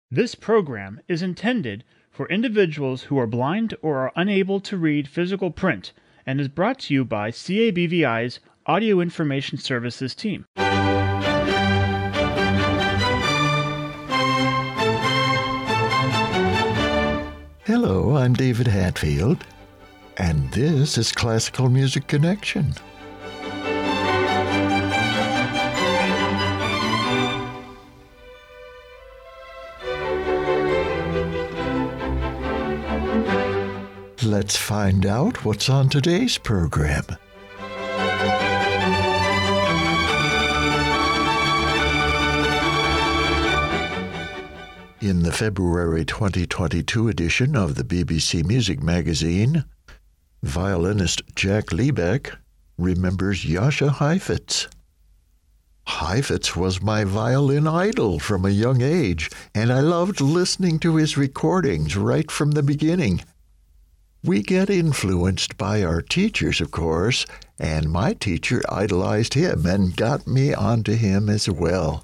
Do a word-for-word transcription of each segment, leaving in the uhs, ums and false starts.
This program is intended for individuals who are blind or are unable to read physical print and is brought to you by C A B V I's Audio Information Services team. Hello, I'm David Hatfield, and this is Classical Music Connection. Let's find out what's on today's program. In the February twenty twenty-two edition of the B B C Music Magazine, violinist Jack Liebeck remembers Jascha Heifetz. Heifetz was my violin idol from a young age, and I loved listening to his recordings right from the beginning. We get influenced by our teachers, of course, and my teacher idolized him and got me onto him as well.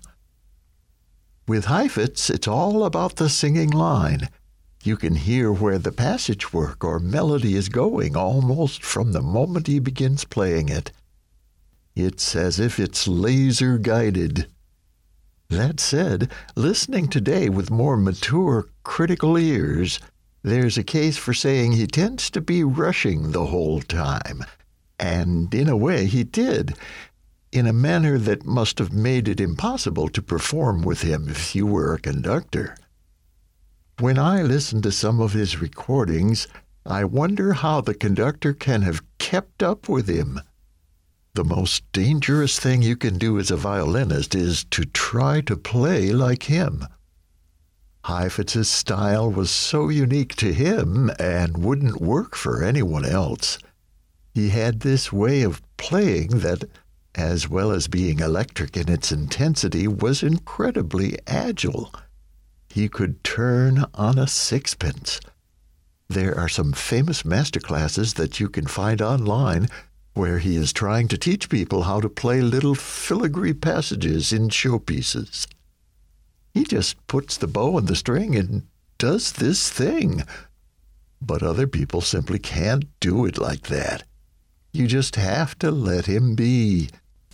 With Heifetz, it's all about the singing line. You can hear where the passage work or melody is going almost from the moment he begins playing it. It's as if it's laser-guided. That said, listening today with more mature, critical ears, there's a case for saying he tends to be rushing the whole time. And in a way, he did, in a manner that must have made it impossible to perform with him if you were a conductor. When I listen to some of his recordings, I wonder how the conductor can have kept up with him. The most dangerous thing you can do as a violinist is to try to play like him. Heifetz's style was so unique to him and wouldn't work for anyone else. He had this way of playing that, as well as being electric in its intensity, was incredibly agile. He could turn on a sixpence. There are some famous masterclasses that you can find online where he is trying to teach people how to play little filigree passages in showpieces. He just puts the bow on the string and does this thing. But other people simply can't do it like that. You just have to let him be.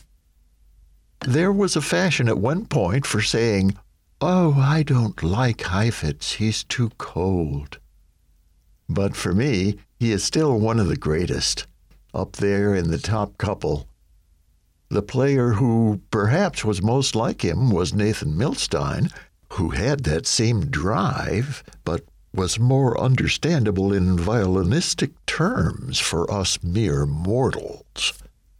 There was a fashion at one point for saying, "Oh, I don't like Heifetz, he's too cold." But for me, he is still one of the greatest, up there in the top couple. The player who perhaps was most like him was Nathan Milstein, who had that same drive, but was more understandable in violinistic terms for us mere mortals.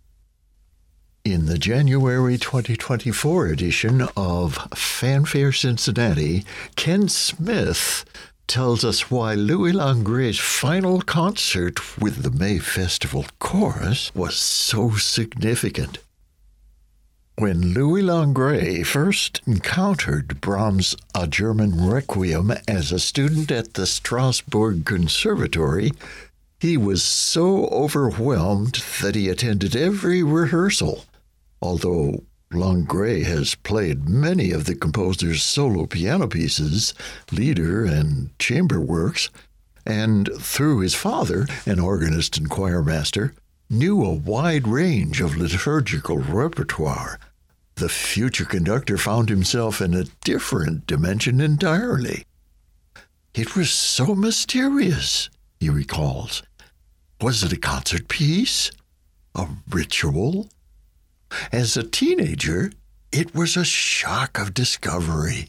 In the January twenty twenty-four edition of Fanfare Cincinnati, Ken Smith tells us why Louis Langret's final concert with the May Festival Chorus was so significant. When Louis Langret first encountered Brahms' A German Requiem as a student at the Strasbourg Conservatory, he was so overwhelmed that he attended every rehearsal, although Langret has played many of the composer's solo piano pieces, lieder and chamber works, and through his father, an organist and choir master, knew a wide range of liturgical repertoire. The future conductor found himself in a different dimension entirely. It was so mysterious, he recalls. Was it a concert piece? A ritual? As a teenager, it was a shock of discovery.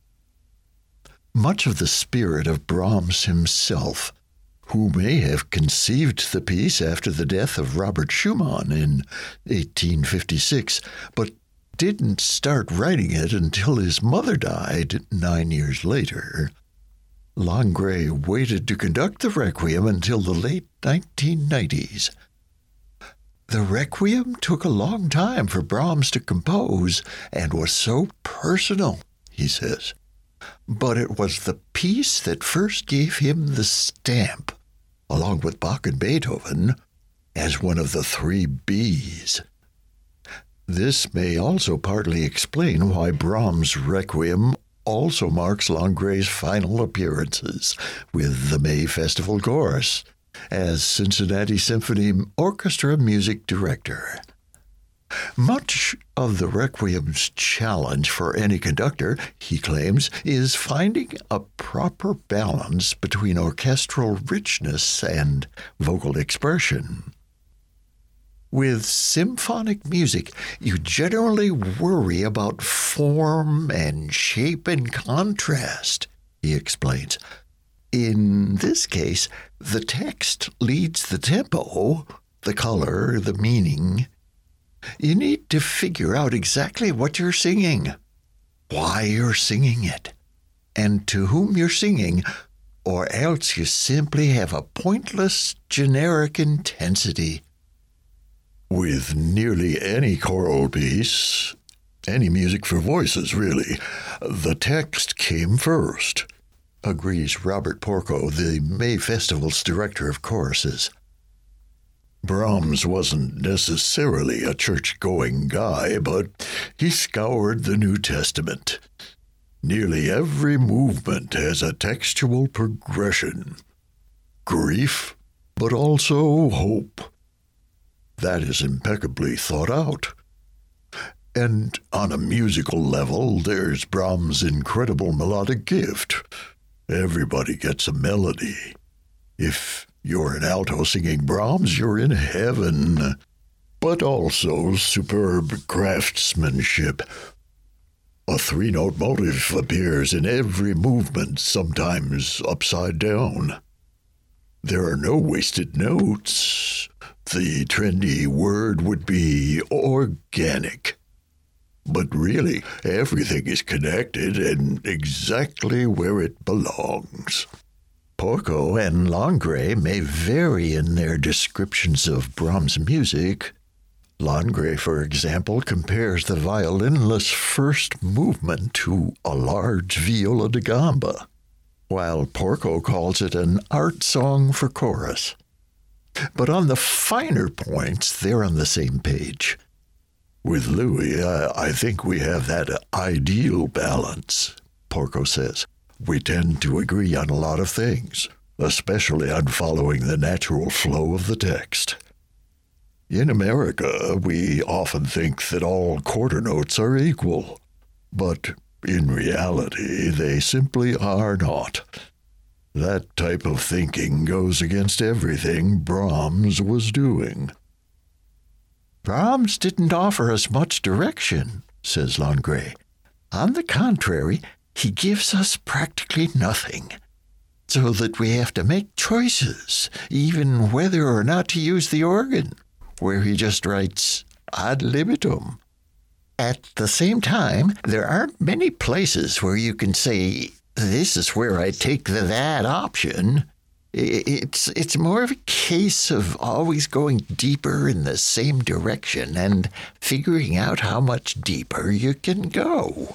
Much of the spirit of Brahms himself, who may have conceived the piece after the death of Robert Schumann in eighteen fifty-six, but didn't start writing it until his mother died nine years later. Langret waited to conduct the Requiem until the late nineteen nineties. The Requiem took a long time for Brahms to compose and was so personal, he says. But it was the piece that first gave him the stamp, along with Bach and Beethoven, as one of the three B's. This may also partly explain why Brahms' Requiem also marks Langre's final appearances with the May Festival Chorus as Cincinnati Symphony Orchestra music director. Much of the Requiem's challenge for any conductor, he claims, is finding a proper balance between orchestral richness and vocal expression. With symphonic music, you generally worry about form and shape and contrast, he explains. In this case, the text leads the tempo, the color, the meaning. You need to figure out exactly what you're singing, why you're singing it, and to whom you're singing, or else you simply have a pointless, generic intensity. With nearly any choral piece, any music for voices, really, the text came first, agrees Robert Porco, the May Festival's director of choruses. Brahms wasn't necessarily a church-going guy, but he scoured the New Testament. Nearly every movement has a textual progression. Grief, but also hope. That is impeccably thought out. And on a musical level, there's Brahms' incredible melodic gift. Everybody gets a melody. If you're an alto singing Brahms, you're in heaven. But also superb craftsmanship. A three-note motive appears in every movement, sometimes upside down. There are no wasted notes. The trendy word would be organic. But really, everything is connected and exactly where it belongs. Porco and Langre may vary in their descriptions of Brahms' music. Langre, for example, compares the violinless first movement to a large viola da gamba, while Porco calls it an art song for chorus. But on the finer points, they're on the same page. With Louis, uh, I think we have that ideal balance, Porco says. We tend to agree on a lot of things, especially on following the natural flow of the text. In America, we often think that all quarter notes are equal, but in reality, they simply are not. That type of thinking goes against everything Brahms was doing. Brahms didn't offer us much direction, says Langre. On the contrary, he gives us practically nothing, so that we have to make choices, even whether or not to use the organ, where he just writes ad libitum. At the same time, there aren't many places where you can say, this is where I take the that option. It's, it's more of a case of always going deeper in the same direction and figuring out how much deeper you can go.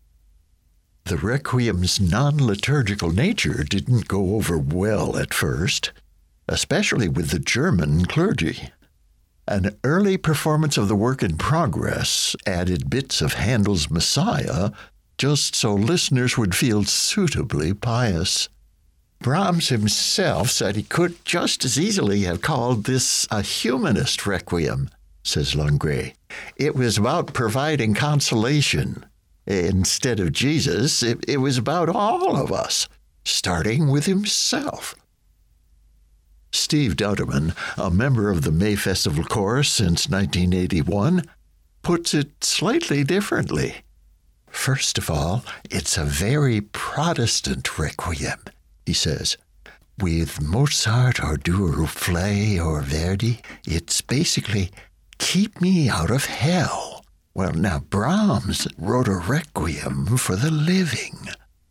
The Requiem's non-liturgical nature didn't go over well at first, especially with the German clergy. An early performance of the work in progress added bits of Handel's Messiah just so listeners would feel suitably pious. Brahms himself said he could just as easily have called this a humanist requiem, says Langre. It was about providing consolation. Instead of Jesus, it, it was about all of us, starting with himself. Steve Duderman, a member of the May Festival Chorus since nineteen eighty-one, puts it slightly differently. First of all, it's a very Protestant requiem, he says. With Mozart or Duruflé or Verdi, it's basically, keep me out of hell. Well, now Brahms wrote a requiem for the living.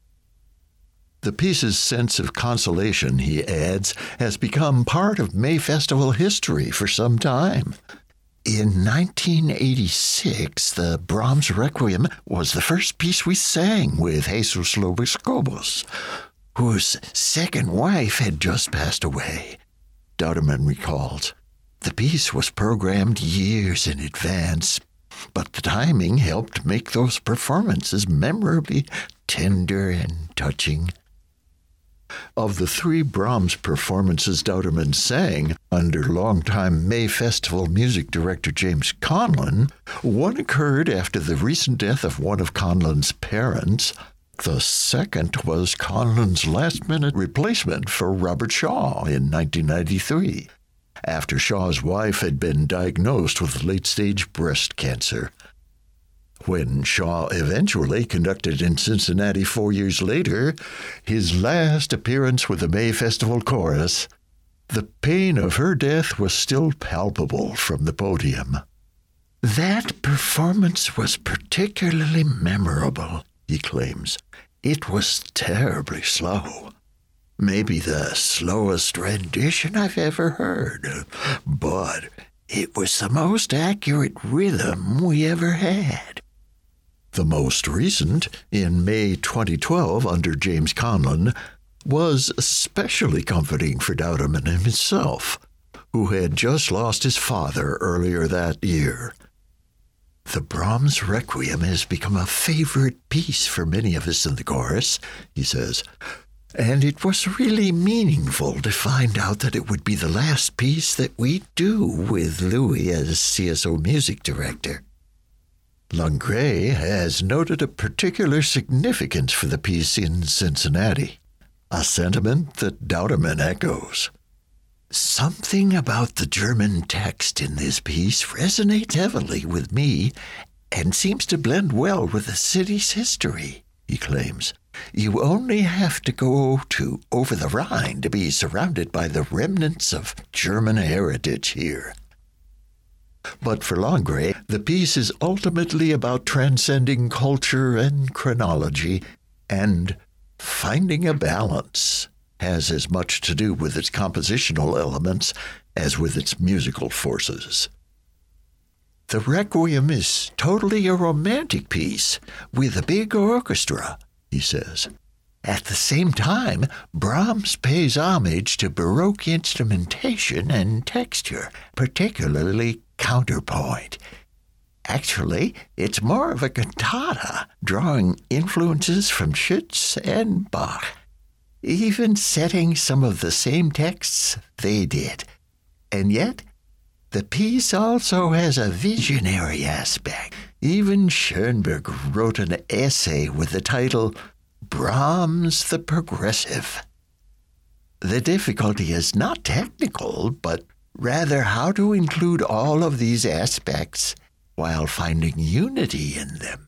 The piece's sense of consolation, he adds, has become part of May Festival history for some time. In nineteen eighty-six, the Brahms Requiem was the first piece we sang with Jesus Lovis-Cobos, whose second wife had just passed away. Duderman recalls, the piece was programmed years in advance, but the timing helped make those performances memorably tender and touching. Of the three Brahms performances Douterman sang under longtime May Festival music director James Conlon, one occurred after the recent death of one of Conlon's parents. The second was Conlon's last-minute replacement for Robert Shaw in nineteen ninety-three, after Shaw's wife had been diagnosed with late-stage breast cancer. When Shaw eventually conducted in Cincinnati four years later his last appearance with the May Festival Chorus, the pain of her death was still palpable from the podium. "That performance was particularly memorable," he claims. "It was terribly slow. Maybe the slowest rendition I've ever heard, but it was the most accurate rhythm we ever had." The most recent, in May twenty twelve under James Conlon, was especially comforting for Douterman himself, who had just lost his father earlier that year. "The Brahms Requiem has become a favorite piece for many of us in the chorus," he says, "and it was really meaningful to find out that it would be the last piece that we do with Louis as C S O music director." Langret has noted a particular significance for the piece in Cincinnati, a sentiment that Douterman echoes. "Something about the German text in this piece resonates heavily with me and seems to blend well with the city's history," he claims. "You only have to go to over the Rhine to be surrounded by the remnants of German heritage here." But for Langret, the piece is ultimately about transcending culture and chronology, and finding a balance has as much to do with its compositional elements as with its musical forces. "The Requiem is totally a romantic piece with a big orchestra," he says. "At the same time, Brahms pays homage to Baroque instrumentation and texture, particularly counterpoint. Actually, it's more of a cantata, drawing influences from Schütz and Bach, even setting some of the same texts they did. And yet, the piece also has a visionary aspect. Even Schoenberg wrote an essay with the title Brahms the Progressive. The difficulty is not technical, but rather how to include all of these aspects while finding unity in them."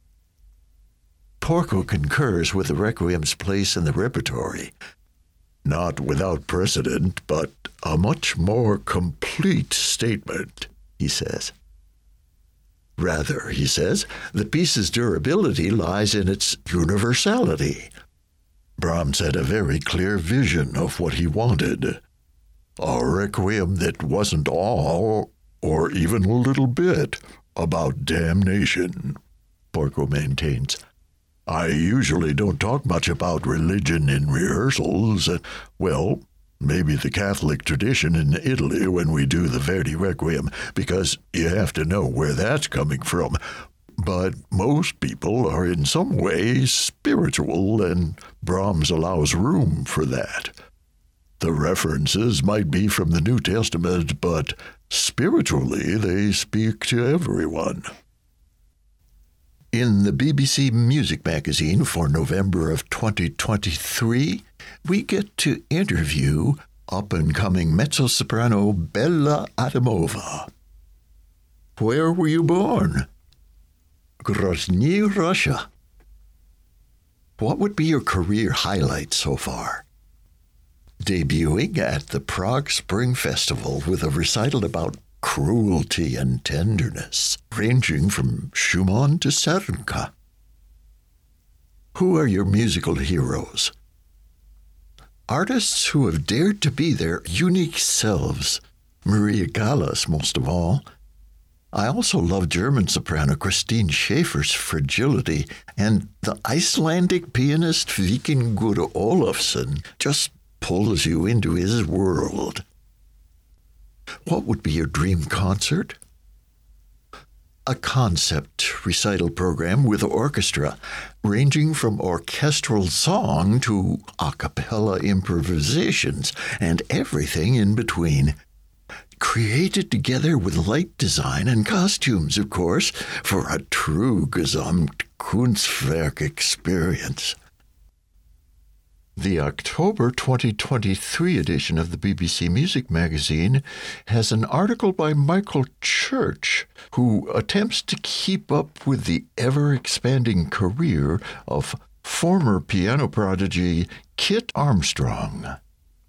Porco concurs with the Requiem's place in the repertory. "Not without precedent, but a much more complete statement," he says. Rather, he says, the piece's durability lies in its universality. Brahms had a very clear vision of what he wanted. A requiem that wasn't all, or even a little bit, about damnation, Porco maintains. "I usually don't talk much about religion in rehearsals. Well, maybe the Catholic tradition in Italy when we do the Verdi Requiem, because you have to know where that's coming from. But most people are in some way spiritual, and Brahms allows room for that. The references might be from the New Testament, but spiritually they speak to everyone." In the B B C Music Magazine for November of twenty twenty-three, we get to interview up-and-coming mezzo-soprano Bella Adamova. "Where were you born?" "Grozny, Russia." "What would be your career highlight so far?" "Debuting at the Prague Spring Festival with a recital about cruelty and tenderness, ranging from Schumann to Serka." "Who are your musical heroes?" "Artists who have dared to be their unique selves, Maria Callas most of all. I also love German soprano Christine Schaeffer's fragility, and the Icelandic pianist Víkingur Ólafsson just pulls you into his world." "What would be your dream concert?" a concept recital program with orchestra, ranging from orchestral song to a cappella improvisations and everything in between. Created together with light design and costumes, of course, for a true Gesamtkunstwerk experience. The October twenty twenty-three edition of the B B C Music Magazine has an article by Michael Church, who attempts to keep up with the ever-expanding career of former piano prodigy Kit Armstrong.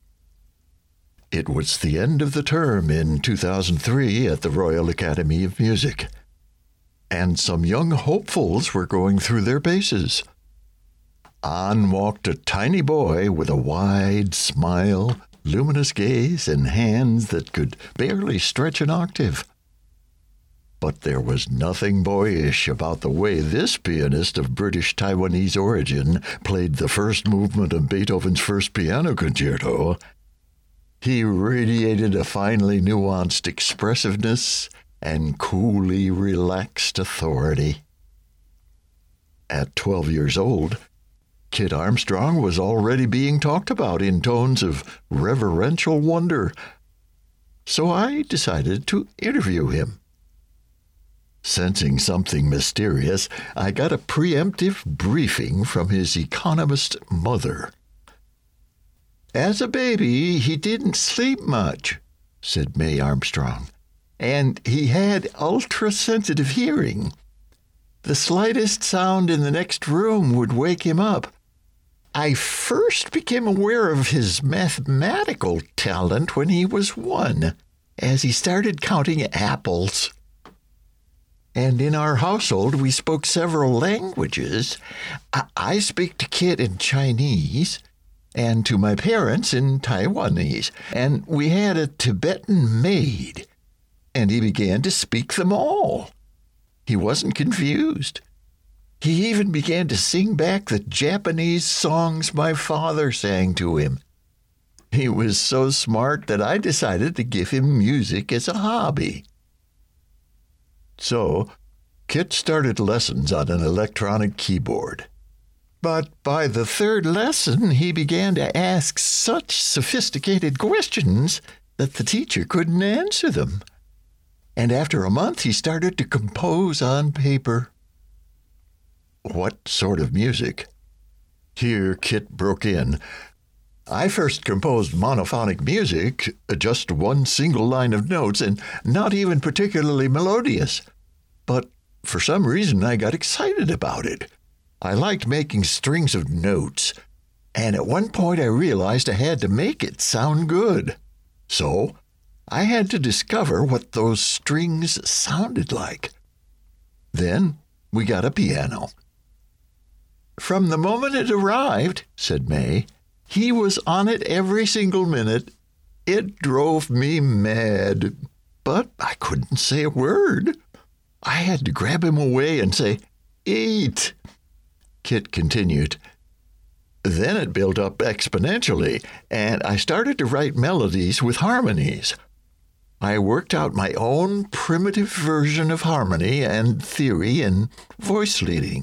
It was the end of the term in two thousand three at the Royal Academy of Music, and some young hopefuls were going through their paces. On walked a tiny boy with a wide smile, luminous gaze, and hands that could barely stretch an octave. But there was nothing boyish about the way this pianist of British-Taiwanese origin played the first movement of Beethoven's First Piano Concerto. He radiated a finely nuanced expressiveness and coolly relaxed authority. At twelve years old, Kit Armstrong was already being talked about in tones of reverential wonder, so I decided to interview him. Sensing something mysterious, I got a preemptive briefing from his economist mother. "As a baby, he didn't sleep much," said May Armstrong, "and he had ultra-sensitive hearing. The slightest sound in the next room would wake him up. I first became aware of his mathematical talent when he was one, as he started counting apples. And in our household, we spoke several languages. I, I speak to Kit in Chinese, and to my parents in Taiwanese, and we had a Tibetan maid, and he began to speak them all. He wasn't confused. He even began to sing back the Japanese songs my father sang to him. He was so smart that I decided to give him music as a hobby." So, Kit started lessons on an electronic keyboard. But by the third lesson, he began to ask such sophisticated questions that the teacher couldn't answer them. And after a month, he started to compose on paper. "What sort of music?" Here Kit broke in. "I first composed monophonic music, just one single line of notes, and not even particularly melodious. But for some reason, I got excited about it. I liked making strings of notes, and at one point I realized I had to make it sound good. So I had to discover what those strings sounded like. Then we got a piano. From the moment it arrived," said May, "he was on it every single minute. It drove me mad, but I couldn't say a word. I had to grab him away and say, 'Eat.'" Kit continued. "Then it built up exponentially, and I started to write melodies with harmonies. I worked out my own primitive version of harmony and theory and voice leading.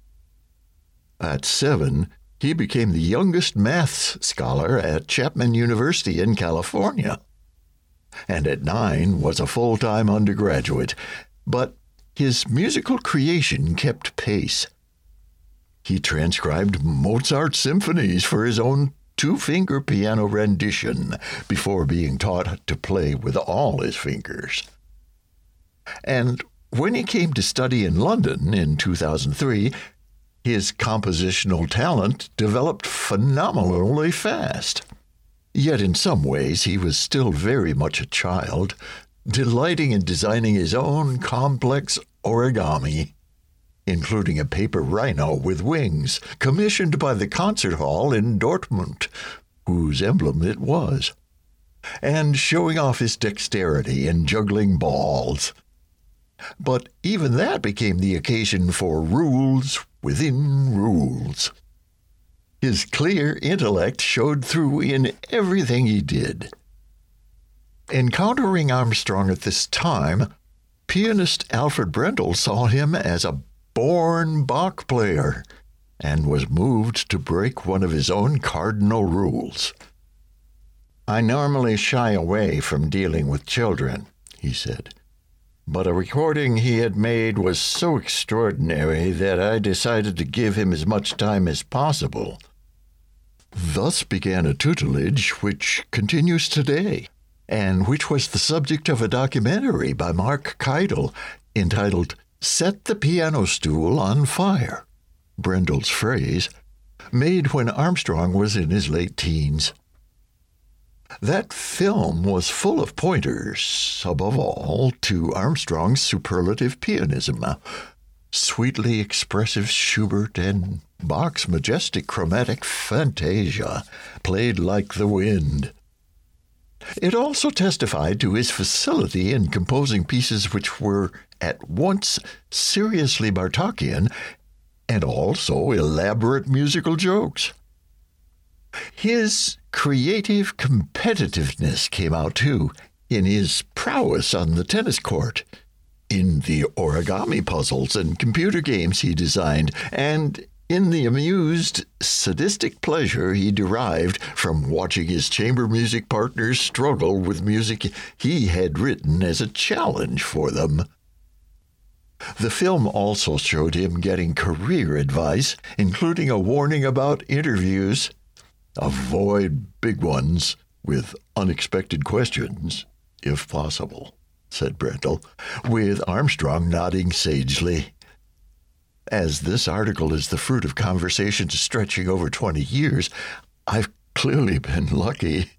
At seven, he became the youngest maths scholar at Chapman University in California, and at nine was a full-time undergraduate, but his musical creation kept pace. He transcribed Mozart symphonies for his own two-finger piano rendition before being taught to play with all his fingers. And when he came to study in London in two thousand three, his compositional talent developed phenomenally fast. Yet in some ways he was still very much a child, delighting in designing his own complex origami, including a paper rhino with wings, commissioned by the concert hall in Dortmund, whose emblem it was, and showing off his dexterity in juggling balls. But even that became the occasion for rules within rules. His clear intellect showed through in everything he did. Encountering Armstrong at this time, pianist Alfred Brendel saw him as a born Bach player and was moved to break one of his own cardinal rules. "I normally shy away from dealing with children," he said, "but a recording he had made was so extraordinary that I decided to give him as much time as possible." Thus began a tutelage which continues today, and which was the subject of a documentary by Mark Keidel entitled "Set the Piano Stool on Fire," Brendel's phrase, made when Armstrong was in his late teens. That film was full of pointers, above all, to Armstrong's superlative pianism, sweetly expressive Schubert, and Bach's majestic chromatic fantasia, played like the wind. It also testified to his facility in composing pieces which were at once seriously Bartokian and also elaborate musical jokes. His creative competitiveness came out, too, in his prowess on the tennis court, in the origami puzzles and computer games he designed, and in the amused, sadistic pleasure he derived from watching his chamber music partners struggle with music he had written as a challenge for them. The film also showed him getting career advice, including a warning about interviews. "Avoid big ones with unexpected questions, if possible," said Brendel, with Armstrong nodding sagely. As this article is the fruit of conversations stretching over twenty years, I've clearly been lucky.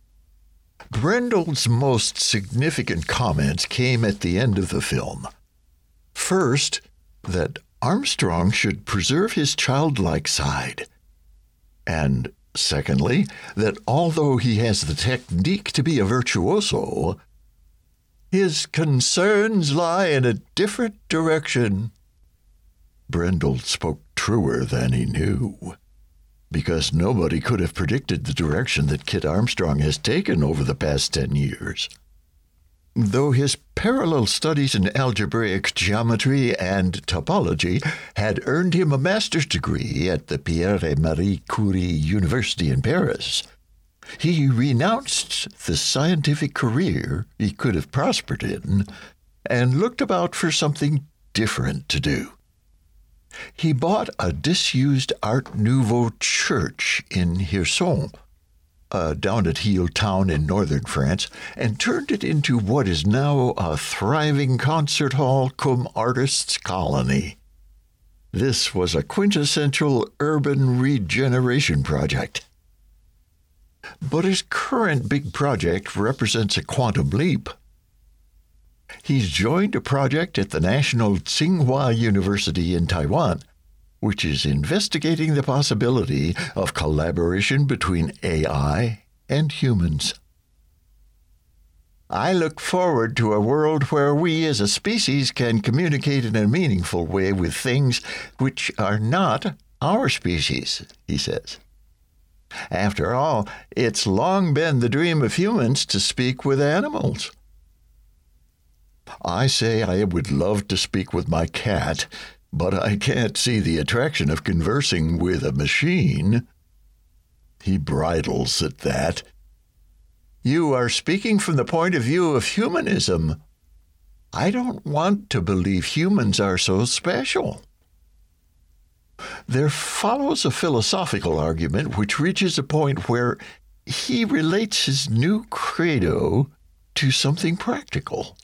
Brendel's most significant comments came at the end of the film. First, that Armstrong should preserve his childlike side. And secondly, that although he has the technique to be a virtuoso, his concerns lie in a different direction. Brendel spoke truer than he knew, because nobody could have predicted the direction that Kit Armstrong has taken over the past ten years. Though his parallel studies in algebraic geometry and topology had earned him a master's degree at the Pierre et Marie Curie University in Paris, he renounced the scientific career he could have prospered in and looked about for something different to do. He bought a disused Art Nouveau church in Hirson, uh, down at Hill town in northern France, and turned it into what is now a thriving concert hall cum artists' colony. This was a quintessential urban regeneration project. But his current big project represents a quantum leap. He's joined a project at the National Tsinghua University in Taiwan, which is investigating the possibility of collaboration between A I and humans. "I look forward to a world where we as a species can communicate in a meaningful way with things which are not our species," he says. "After all, it's long been the dream of humans to speak with animals." "I say I would love to speak with my cat, but I can't see the attraction of conversing with a machine." He bridles at that. "You are speaking from the point of view of humanism. I don't want to believe humans are so special." There follows a philosophical argument which reaches a point where he relates his new credo to something practical.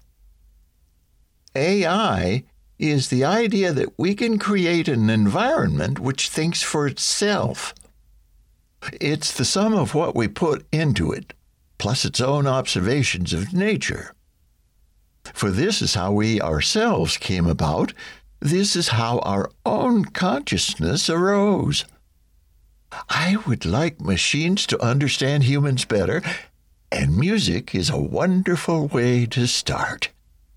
A I is the idea that we can create an environment which thinks for itself. It's the sum of what we put into it, plus its own observations of nature. For this is how we ourselves came about. This is how our own consciousness arose. I would like machines to understand humans better, and music is a wonderful way to start.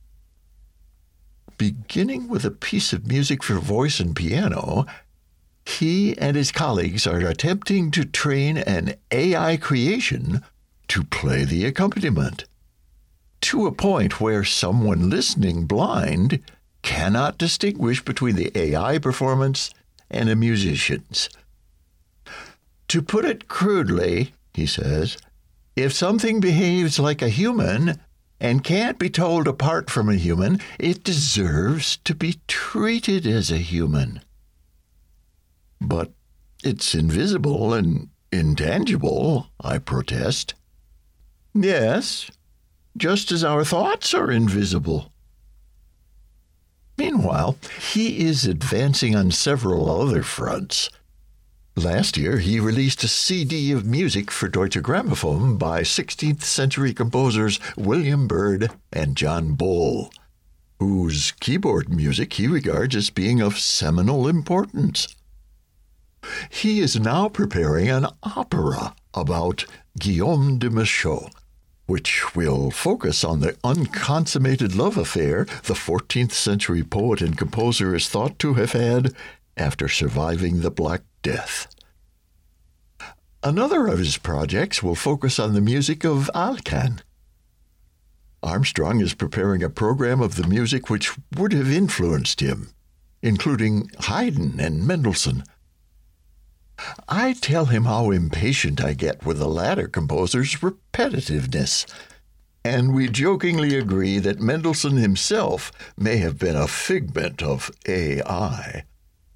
Beginning with a piece of music for voice and piano, he and his colleagues are attempting to train an A I creation to play the accompaniment. to a point where someone listening blind cannot distinguish between the A I performance and a musician's. To put it crudely, he says, if something behaves like a human and can't be told apart from a human, it deserves to be treated as a human. But it's invisible and intangible, I protest. Yes, just as our thoughts are invisible. Meanwhile, he is advancing on several other fronts. Last year, he released a C D of music for Deutsche Grammophon by sixteenth century composers William Byrd and John Bull, whose keyboard music he regards as being of seminal importance. He is now preparing an opera about Guillaume de Machaut, which will focus on the unconsummated love affair the fourteenth century poet and composer is thought to have had after surviving the Black Death. Another of his projects will focus on the music of Alcan. Armstrong is preparing a program of the music which would have influenced him, including Haydn and Mendelssohn. I tell him how impatient I get with the latter composer's repetitiveness, and we jokingly agree that Mendelssohn himself may have been a figment of A I.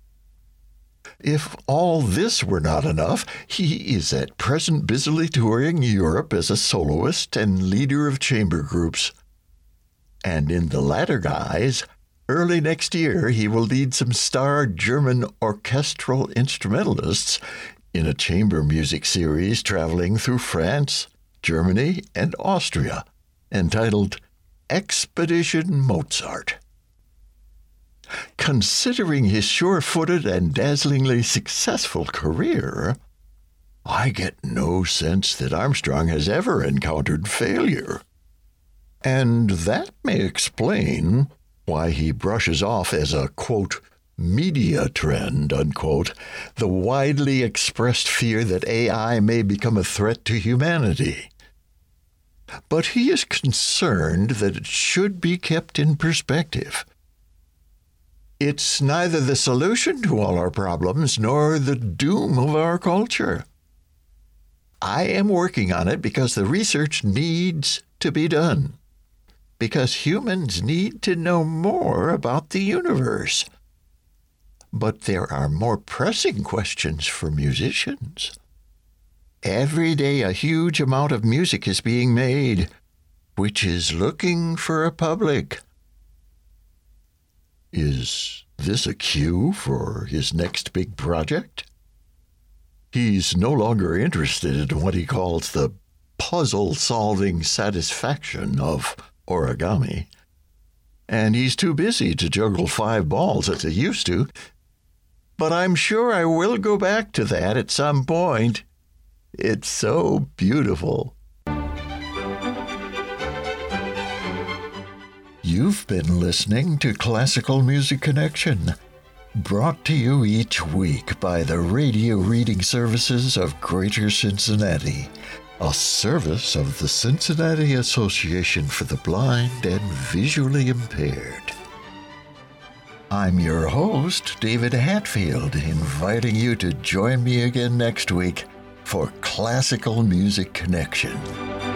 If all this were not enough, he is at present busily touring Europe as a soloist and leader of chamber groups. And in the latter guise, early next year he will lead some star German orchestral instrumentalists in a chamber music series traveling through France, Germany, and Austria, entitled Expedition Mozart. Considering his sure-footed and dazzlingly successful career, I get no sense that Armstrong has ever encountered failure. And that may explain why he brushes off as a, quote, media trend, unquote, the widely expressed fear that A I may become a threat to humanity. But he is concerned that it should be kept in perspective. It's neither the solution to all our problems nor the doom of our culture. I am working on it because the research needs to be done, because humans need to know more about the universe. But there are more pressing questions for musicians. Every day a huge amount of music is being made, which is looking for a public. Is this a cue for his next big project? He's no longer interested in what he calls the puzzle-solving satisfaction of origami, and he's too busy to juggle five balls as he used to. But I'm sure I will go back to that at some point. It's so beautiful. You've been listening to Classical Music Connection, brought to you each week by the Radio Reading Services of Greater Cincinnati, a service of the Cincinnati Association for the Blind and Visually Impaired. I'm your host, David Hatfield, inviting you to join me again next week for Classical Music Connection.